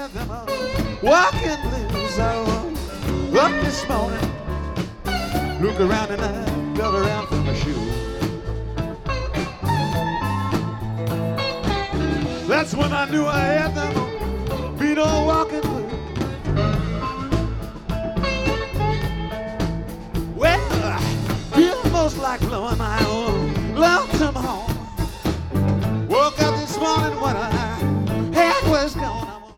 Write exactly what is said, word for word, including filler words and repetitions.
had them uh, walking blues. I woke up this morning, look around and I felt around for my shoes. That's when I knew I had them beat on walking blues. Well, I feel most like blowing my own lonesome home. Woke up this morning when I had was gone.